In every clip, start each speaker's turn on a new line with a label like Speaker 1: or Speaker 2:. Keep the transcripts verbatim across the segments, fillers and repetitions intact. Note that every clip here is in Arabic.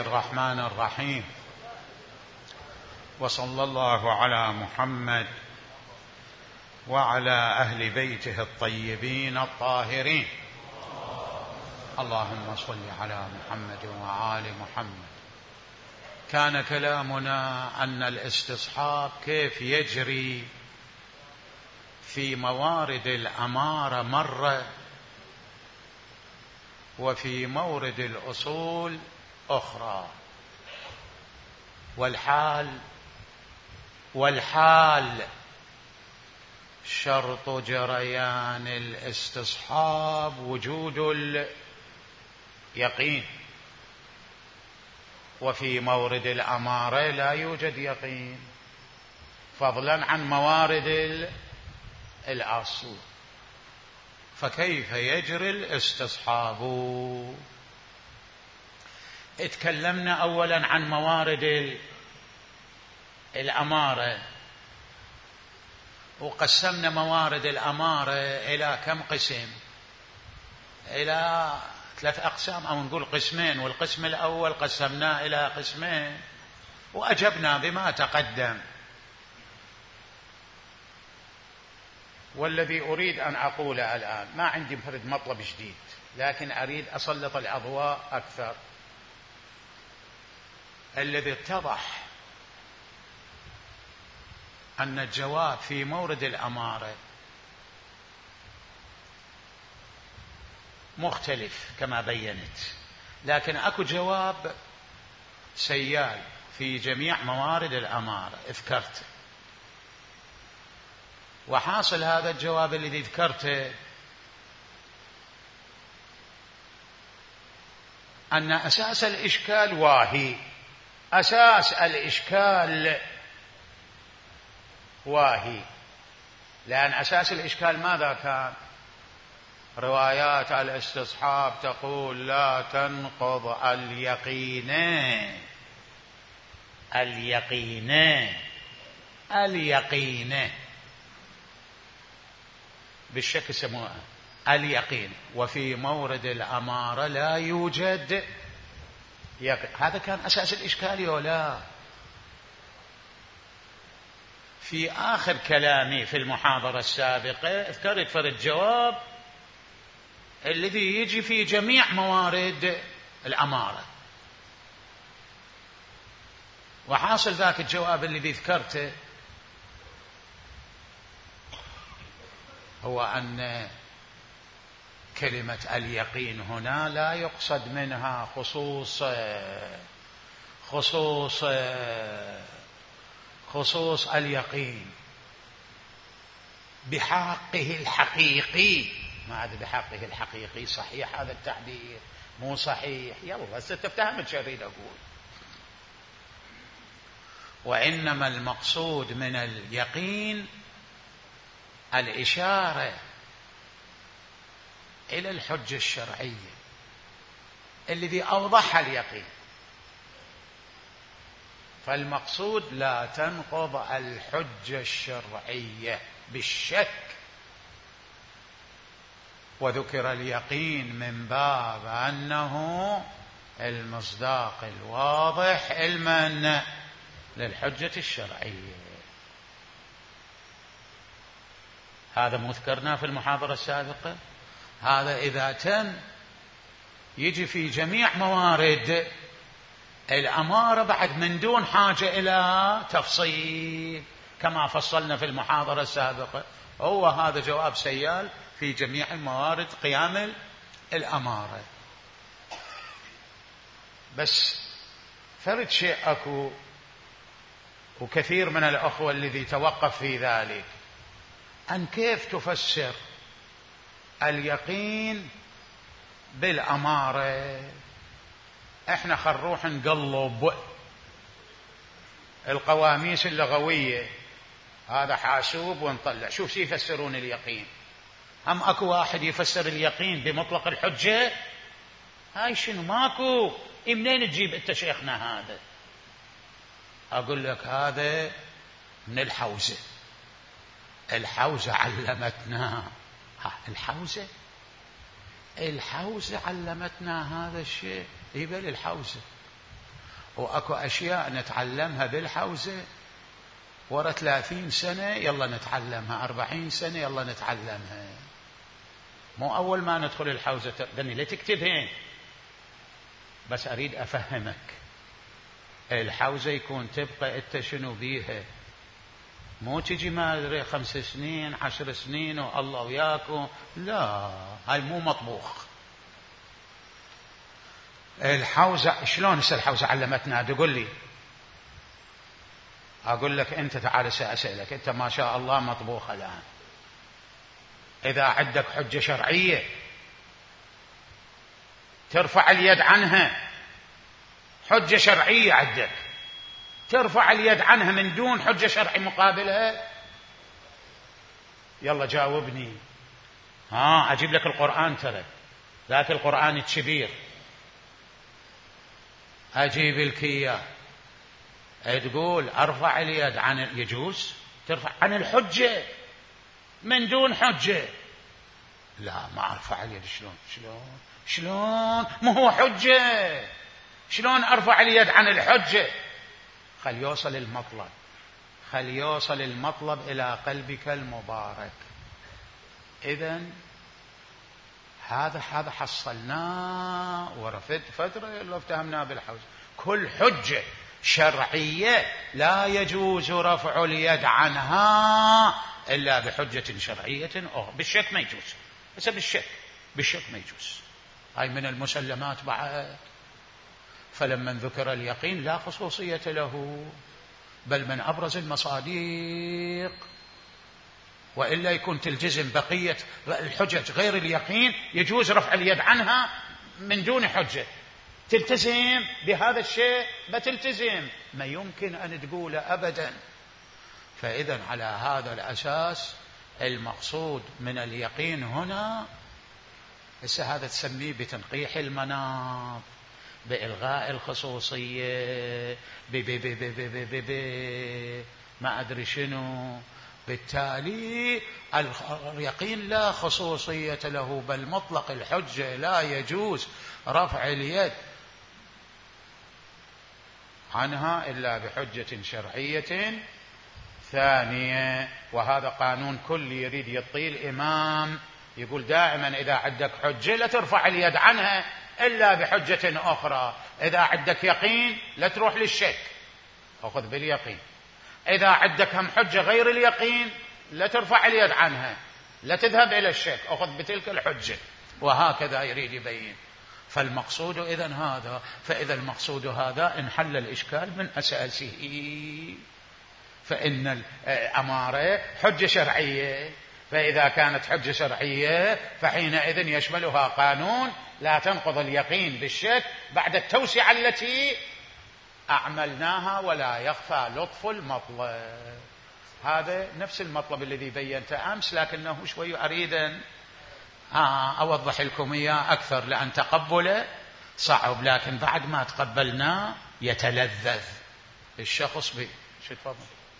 Speaker 1: الرحمن الرحيم، وصلى الله على محمد وعلى أهل بيته الطيبين الطاهرين. اللهم صل على محمد وآل محمد. كان كلامنا أن الاستصحاب كيف يجري في موارد الأمارة مرة، وفي مورد الأصول أخرى، والحال والحال شرط جريان الاستصحاب وجود اليقين، وفي مورد الأمارة لا يوجد يقين، فضلا عن موارد الأصل. فكيف يجري الاستصحاب؟ اتكلمنا أولا عن موارد الأمارة، وقسمنا موارد الأمارة إلى كم قسم؟ إلى ثلاث أقسام، أو نقول قسمين، والقسم الأول قسمناه إلى قسمين وأجبنا بما تقدم. والذي أريد أن أقوله الآن، ما عندي فرد مطلب جديد، لكن أريد أسلط الأضواء أكثر. الذي اتضح أن الجواب في مورد الأمارة مختلف كما بينت، لكن أكو جواب سيال في جميع موارد الأمارة ذكرته. وحاصل هذا الجواب الذي ذكرته أن أساس الإشكال واهي، أساس الإشكال واهي، لأن أساس الإشكال ماذا كان؟ روايات الاستصحاب تقول لا تنقض اليقين اليقين اليقين بالشك يسموها اليقين، وفي مورد الأمارة لا يوجد يقين. هذا كان أساس الإشكال ولا؟ في آخر كلامي في المحاضرة السابقة ذكرت فرد جواب الذي يجي في جميع موارد الأمارة، وحاصل ذاك الجواب الذي ذكرته هو أن كلمة اليقين هنا لا يقصد منها خصوص خصوص خصوص اليقين بحقه الحقيقي. ما أدري بحقه الحقيقي صحيح هذا التعبير مو صحيح، يلا هسه تفهمت شو أريد أقول. وإنما المقصود من اليقين الإشارة إلى الحجة الشرعية الذي أوضحها اليقين. فالمقصود لا تنقض الحجة الشرعية بالشك، وذكر اليقين من باب أنه المصداق الواضح علما للحجة الشرعية. هذا مذكرنا في المحاضرة السابقة. هذا إذا تم يجي في جميع موارد الأمارة بعد من دون حاجة إلى تفصيل كما فصلنا في المحاضرة السابقة. هو هذا جواب سيال في جميع الموارد قيام الأمارة. بس فرد شيء أكو، وكثير من الأخوة الذي توقف في ذلك، أن كيف تفسر اليقين بالأمارة. احنا خلروح نقلب القواميس اللغوية، هذا حاسوب ونطلع شوف شي يفسرون اليقين. هم اكو واحد يفسر اليقين بمطلق الحجة؟ هاي شنو ماكو. منين تجيب انت شيخنا هذا؟ اقول لك هذا من الحوزة. الحوزة علمتنا، الحوزة الحوزة علمتنا هذا الشيء. يبل الحوزة وأكو أشياء نتعلمها بالحوزة ورا ثلاثين سنة يلا نتعلمها، أربعين سنة يلا نتعلمها. مو أول ما ندخل الحوزة دني لا تكتبهن، بس أريد أفهمك الحوزة يكون تبقى أنت شنو بيها، مو تجي ما أدري خمس سنين عشر سنين والله وياكم، لا هاي مو مطبوخ. الحوزة شلون هسه الحوزة علمتنا؟ تقول لي أقول لك أنت تعال سأسألك، أنت ما شاء الله مطبوخ الآن، إذا عندك حجة شرعية ترفع اليد عنها، حجة شرعية عندك ترفع اليد عنها من دون حجة شرعي مقابلها؟ يلا جاوبني. ها أجيب لك القرآن، ترى ذاك القرآن الكبير أجيب لك إياه، تقول أرفع اليد عن، يجوز ترفع عن الحجة من دون حجة؟ لا ما أرفع اليد. شلون شلون شلون ما هو حجة، شلون أرفع اليد عن الحجة؟ خل يوصل المطلب، خل يوصل المطلب إلى قلبك المبارك. إذن هذا هذا حصلناه ورفد فترة لو افتهمناه بالحوزة. كل حجة شرعية لا يجوز رفع اليد عنها إلا بحجة شرعية أخرى. بالشك ما يجوز، بس بالشك بالشك ما يجوز، هاي من المسلمات بعد. فلما ذكر اليقين لا خصوصية له، بل من أبرز المصادق، وإلا يكون تلتزم بقية الحجج غير اليقين يجوز رفع اليد عنها من دون حجة، تلتزم بهذا الشيء بتلتزم، ما يمكن أن تقول أبدا. فإذا على هذا الأساس المقصود من اليقين هنا هسه هذا تسميه بتنقيح المناط، بإلغاء الخصوصية، بي بي بي بي بي بي بي ما أدري شنو. بالتالي اليقين لا خصوصية له، بل مطلق الحجة لا يجوز رفع اليد عنها إلا بحجة شرعية ثانية. وهذا قانون كلي يريد يطيل الإمام، يقول دائما إذا عندك حجة لا ترفع اليد عنها إلا بحجة أخرى. إذا عندك يقين لا تروح للشك، أخذ باليقين. إذا عندك هم حجة غير اليقين لا ترفع اليد عنها، لا تذهب إلى الشك، أخذ بتلك الحجة. وهكذا يريد يبين. فالمقصود إذن هذا. فإذا المقصود هذا انحل الإشكال من أساسه. فإن الأمارة حجة شرعية، فإذا كانت حجة شرعية فحينئذ يشملها قانون لا تنقض اليقين بالشك بعد التوسعة التي أعملناها، ولا يخفى لطف المطلب. هذا نفس المطلب الذي بينته أمس، لكنه شوي أريد أن أوضح لكم إياه أكثر، لأن تقبله صعب، لكن بعد ما تقبلناه يتلذذ الشخص به. شو تفضل؟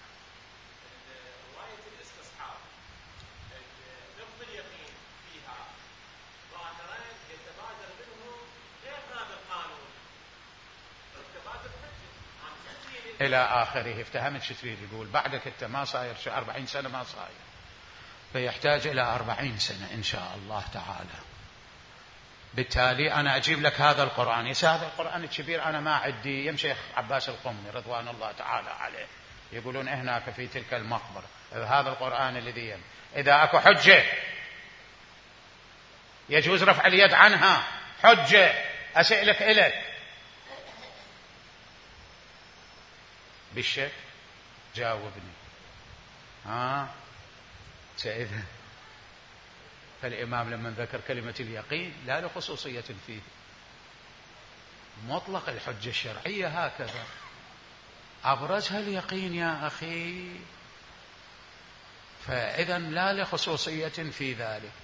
Speaker 1: إلى آخره. افتهمت شو تريد يقول؟ بعدك أنت ما صاير شو أربعين سنة ما صاير، فيحتاج إلى أربعين سنة إن شاء الله تعالى. بالتالي أنا أجيب لك هذا القرآن. يس هذا القرآن الكبير أنا ما عندي. يم شيخ عباس القمي رضوان الله تعالى عليه يقولون هناك في تلك المقبرة هذا القرآن الذي يم إذا أكو حجة يجوز رفع اليد عنها، حجة أسألك إلك بالشك جاوبني. ها سيدنا فالإمام لما ذكر كلمة اليقين لا لخصوصية فيه، مطلق الحجة الشرعية هكذا أبرزها اليقين يا أخي. فإذا لا لخصوصية في ذلك.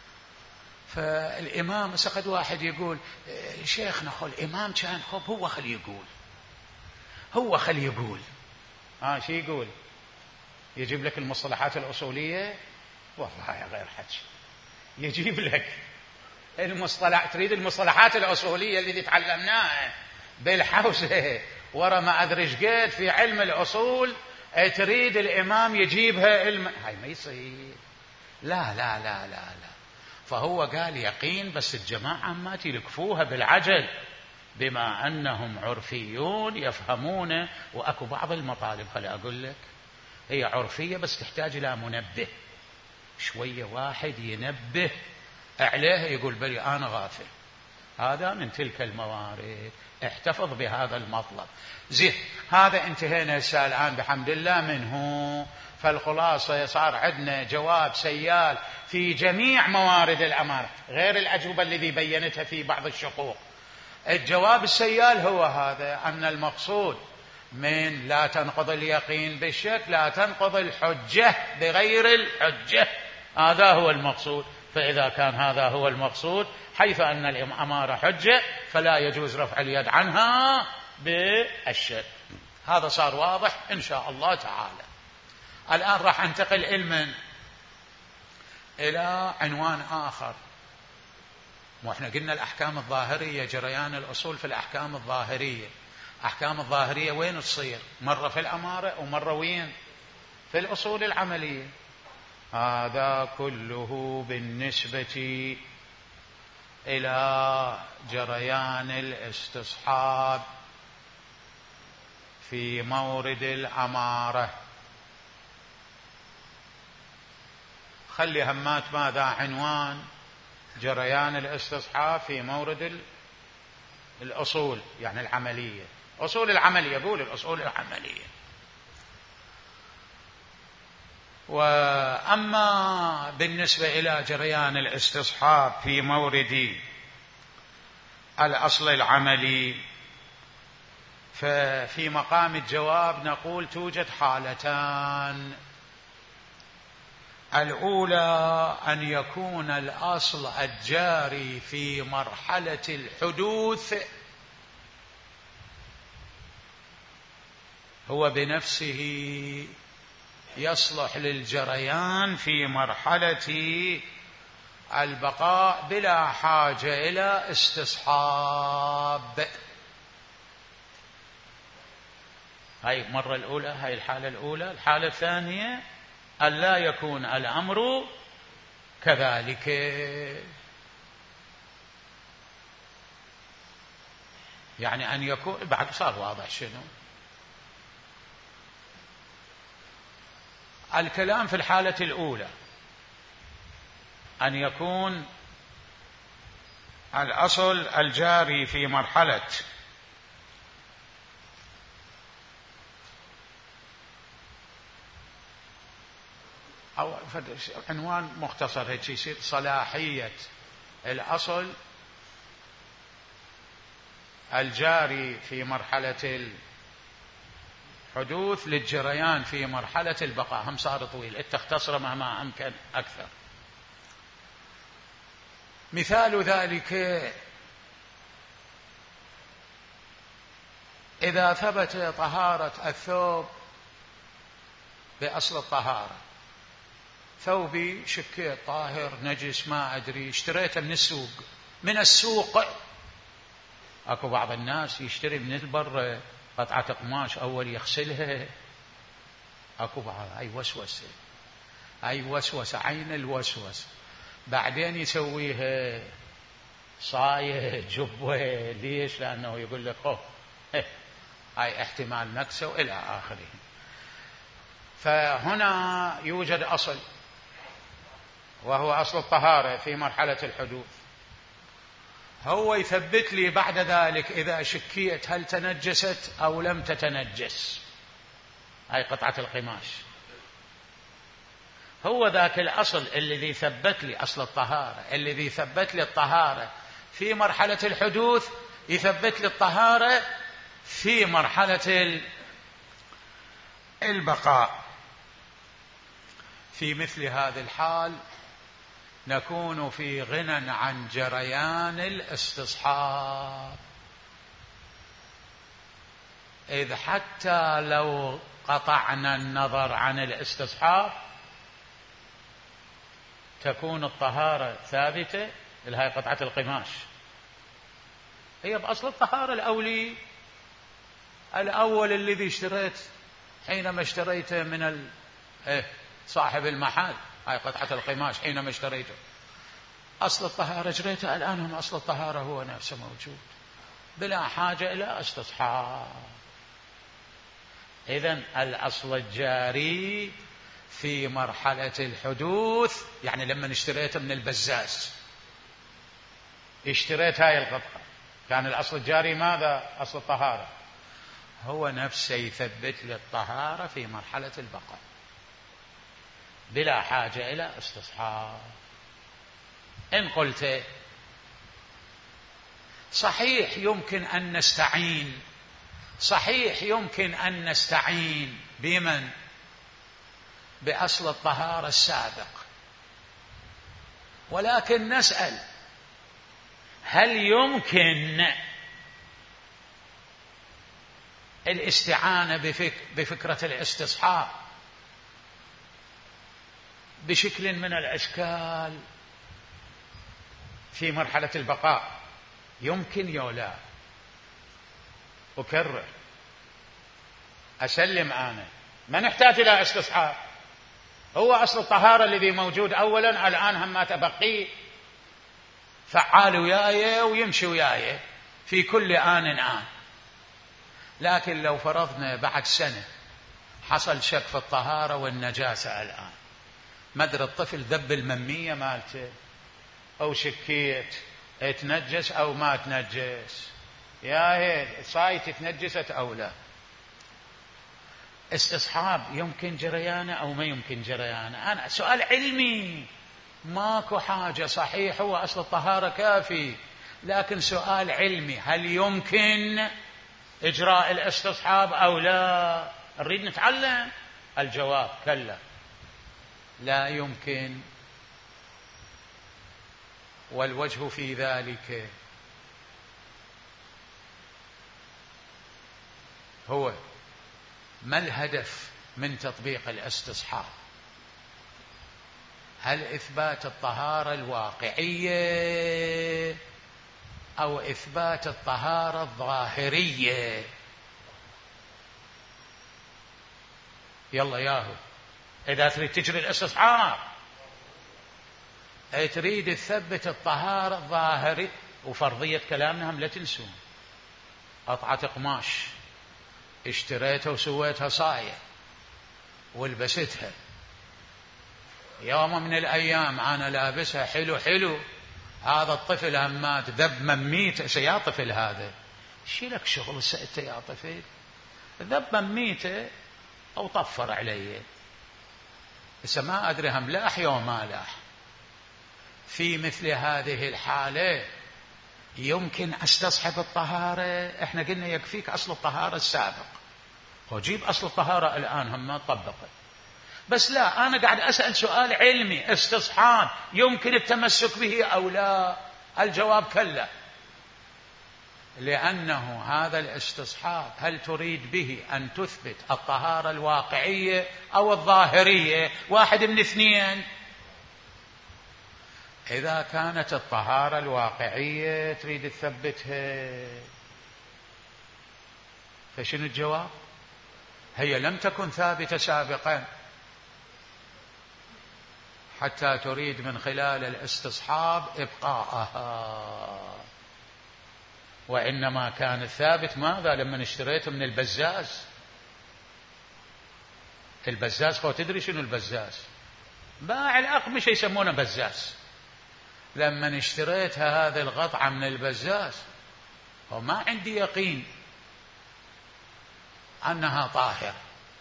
Speaker 1: فالإمام سقد واحد يقول شيخنا خل الإمام كان خب هو خل يقول هو خل يقول ها شي يقول يجيب لك المصطلحات الأصولية، والله غير حكي يجيب لك المصطلح. تريد المصطلحات الأصولية التي تعلمناها بالحوزة ورا ما أدري ايش قد في علم الأصول تريد الإمام يجيبها علم، هاي ما يصير. لا لا لا لا لا. فهو قال يقين، بس الجماعة ما تلكفوها بالعجل، بما أنهم عرفيون يفهمون. وأكو بعض المطالب خلي أقول لك هي عرفية بس تحتاج إلى منبه شوية، واحد ينبه عليها يقول بلي أنا غافل. هذا من تلك الموارد، احتفظ بهذا المطلب. زين، هذا انتهينا هسه الآن بحمد الله منه. فالخلاصة صار عندنا جواب سيال في جميع موارد الأمارة، غير الأجوبة الذي بينتها في بعض الشقوق. الجواب السيال هو هذا، أن المقصود من لا تنقض اليقين بالشك لا تنقض الحجة بغير الحجة، هذا هو المقصود. فإذا كان هذا هو المقصود حيث أن الأمارة حجة فلا يجوز رفع اليد عنها بالشك. هذا صار واضح إن شاء الله تعالى. الآن راح انتقل علما إلى عنوان آخر. وإحنا قلنا الأحكام الظاهرية، جريان الأصول في الأحكام الظاهرية. أحكام الظاهرية وين تصير؟ مرة في الأمارة ومرة وين؟ في الأصول العملية. هذا كله بالنسبة إلى جريان الاستصحاب في مورد الأمارة. خلي همات ماذا عنوان جريان الاستصحاب في مورد الأصول، يعني العملية، أصول العملية، يقول الأصول العملية. وأما بالنسبة إلى جريان الاستصحاب في مورد الأصل العملي، ففي مقام الجواب نقول توجد حالتان. الأولى أن يكون الأصل الجاري في مرحلة الحدوث هو بنفسه يصلح للجريان في مرحلة البقاء بلا حاجة إلى استصحاب. هاي المرة الأولى، هاي الحالة الأولى. الحالة الثانية أن لا يكون الأمر كذلك. يعني أن يكون، بعد صار واضح شنو الكلام في الحالة الأولى، أن يكون الأصل الجاري في مرحلة أو عنوان مختصر هيك يصير صلاحية الأصل الجاري في مرحلة الحدوث للجريان في مرحلة البقاء. هم صار طويل، تختصر مهما أمكن أكثر. مثال ذلك إذا ثبت طهارة الثوب بأصل الطهارة، ثوبي شكيت طاهر نجس ما أدري، اشتريته من السوق من السوق أكو بعض الناس يشتري من البر قطعة قماش أول يغسلها، أكو بعض أي وسوسة، أي وسوسة عين الوسوسة، بعدين يسويها صاية جبوة. ليش؟ لأنه يقول لك أوه هاي احتمال نكسة وإلى آخره. فهنا يوجد أصل وهو أصل الطهارة في مرحلة الحدوث، هو يثبت لي بعد ذلك إذا شكيت هل تنجست أو لم تتنجس هاي قطعة القماش. هو ذاك الأصل الذي ثبت لي أصل الطهارة، الذي ثبت لي الطهارة في مرحلة الحدوث يثبت لي الطهارة في مرحلة البقاء. في مثل هذه الحال نكون في غنى عن جريان الاستصحاب، إذ حتى لو قطعنا النظر عن الاستصحاب تكون الطهارة ثابتة. هاي قطعة القماش هي بأصل الطهارة الأولي الأول الذي اشتريت حينما اشتريته من ال... إيه صاحب المحل، هاي قطعة القماش حينما اشتريته أصل الطهارة جريته، الآن هم أصل الطهارة هو نفسه موجود بلا حاجة إلى استصحاب. إذن الأصل الجاري في مرحلة الحدوث، يعني لما اشتريته من البزاز، اشتريت هاي القطعة، كان الأصل الجاري ماذا؟ أصل الطهارة، هو نفسه يثبت لي الطهارة في مرحلة البقاء بلا حاجة إلى استصحاب. إن قلت صحيح يمكن أن نستعين، صحيح يمكن أن نستعين بمن؟ بأصل الطهارة السابق، ولكن نسأل هل يمكن الاستعانة بفك بفكرة الاستصحاب بشكل من الأشكال في مرحلة البقاء؟ يمكن يا لا؟ أكرر أسلم أنا، ما نحتاج إلى استصحاب، هو أصل الطهارة الذي موجود أولا، الآن هم ما تبقي فعال وياي ويمشي وياي في كل آن آن. لكن لو فرضنا بعد سنة حصل شك في الطهارة والنجاسة، الآن مدري الطفل ذب الممية مالته أو شكيت تنجس أو ما تنجس، يا هي صايت تنجست أو لا، استصحاب يمكن جريانه أو ما يمكن جريانه؟ أنا سؤال علمي، ماكو حاجة، صحيح هو أصل الطهارة كافي، لكن سؤال علمي، هل يمكن إجراء الاستصحاب أو لا؟ نريد نتعلم. الجواب كلا، لا يمكن. والوجه في ذلك هو ما الهدف من تطبيق الاستصحاب؟ هل إثبات الطهارة الواقعية أو إثبات الطهارة الظاهرية؟ يلا ياهو، إذا تريد تجري الاستصحاب تريد تثبت الطهارة الظاهرية، وفرضية كلامنا هم لا تنسون، قطعة قماش اشتريتها وسويتها صاية ولبستها، يوم من الأيام أنا لابسها حلو حلو، هذا الطفل همات ذب مميته، سيا طفل هذا شي لك شغل سألت يا طفل، ذب مميته أو طفر علي، بس ما أدري هم لاح يوم ما لاح. في مثل هذه الحالة يمكن استصحب الطهارة؟ احنا قلنا يكفيك أصل الطهارة السابق، وجيب أصل الطهارة الآن هم ما طبقت، بس لا، أنا قاعد أسأل سؤال علمي، استصحاب يمكن التمسك به أو لا؟ الجواب كلا، لأنه هذا الاستصحاب هل تريد به أن تثبت الطهارة الواقعية أو الظاهرية؟ واحد من اثنين. إذا كانت الطهارة الواقعية تريد تثبتها، فشنو الجواب؟ هي لم تكن ثابتة سابقا حتى تريد من خلال الاستصحاب إبقاءها، وإنما كان الثابت ماذا؟ لما اشتريته من البزاز، البزاز خو تدري شنو البزاز؟ باع الأقمشة يسمونه بزاز. لما اشتريتها هذه القطعة من البزاز وما عندي يقين أنها طاهرة،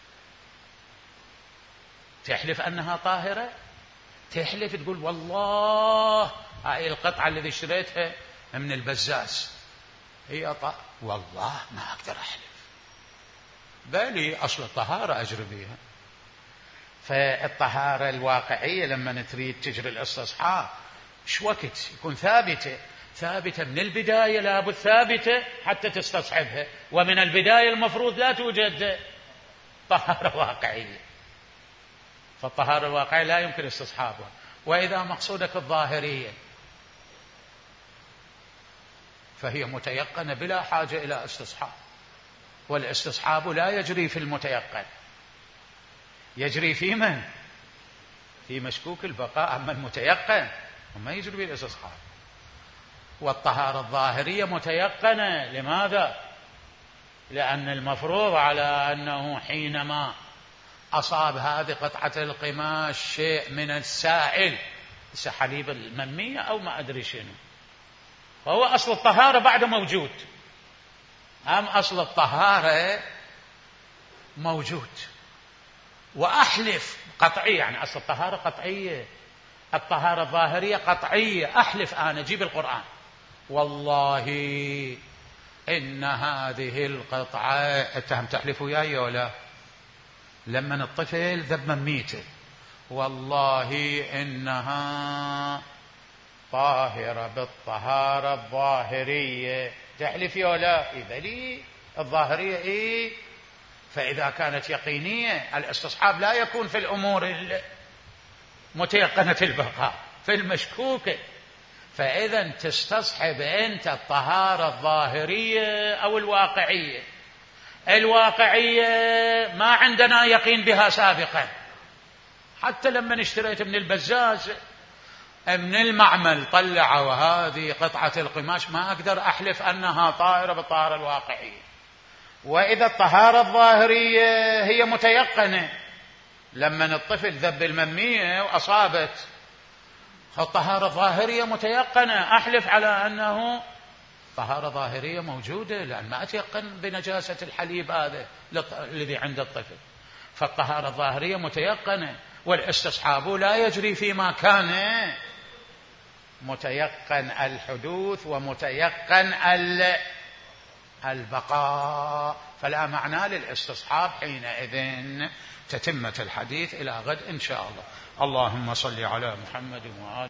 Speaker 1: تحلف أنها طاهرة، تحلف تقول والله هاي القطعة التي اشتريتها من البزاز هي طاهرة، والله ما أقدر أحلف، بالي أصل الطهارة أجري بها. فالطهارة الواقعية لما تريد تجري الاستصحاب ايش وقت يكون ثابتة؟ ثابتة من البداية، لابد ثابتة حتى تستصحبها، ومن البداية المفروض لا توجد طهارة واقعية، فالطهارة الواقعية لا يمكن استصحابها. وإذا مقصودك الظاهرية فهي متيقنة بلا حاجة إلى استصحاب، والاستصحاب لا يجري في المتيقن، يجري في من؟ في مشكوك البقاء. أما المتيقن ما يجري في الاستصحاب. والطهارة الظاهرية متيقنة. لماذا؟ لأن المفروض على أنه حينما أصاب هذه قطعة القماش شيء من السائل، حليب الممية أو ما أدري شنو، فهو أصل الطهارة بعد موجود. أم أصل الطهارة موجود. وأحلف قطعية، يعني أصل الطهارة قطعية، الطهارة الظاهرية قطعية. أحلف أنا، جيب القرآن، والله إن هذه القطعة، اتهم تحلف وياي ولا؟ لما الطفل ذب مميته، والله إنها طاهرة بالطهارة الظاهرية، تحلف ولا؟ إذا لي الظاهرية إيه؟ فإذا كانت يقينية الاستصحاب لا يكون في الأمور متيقنة البقاء، في المشكوكة. فإذا تستصحب أنت الطهارة الظاهرية أو الواقعية. الواقعية ما عندنا يقين بها سابقا، حتى لما اشتريت من البزاز من المعمل طلع وهذه قطعة القماش ما أقدر أحلف أنها طاهرة بالطهارة الواقعية. وإذا الطهارة الظاهرية هي متيقنة، لما الطفل ذب الممية وأصابت، الطهارة الظاهرية متيقنة، أحلف على أنه طهارة ظاهرية موجودة، لأن ما أتيقن بنجاسة الحليب هذا الذي عند الطفل. فالطهارة الظاهرية متيقنة، والاستصحاب لا يجري فيما كان متيقن الحدوث ومتيقن البقاء، فلا معنى للاستصحاب حينئذ. تتمة الحديث إلى غد إن شاء الله. اللهم صل على محمد وآله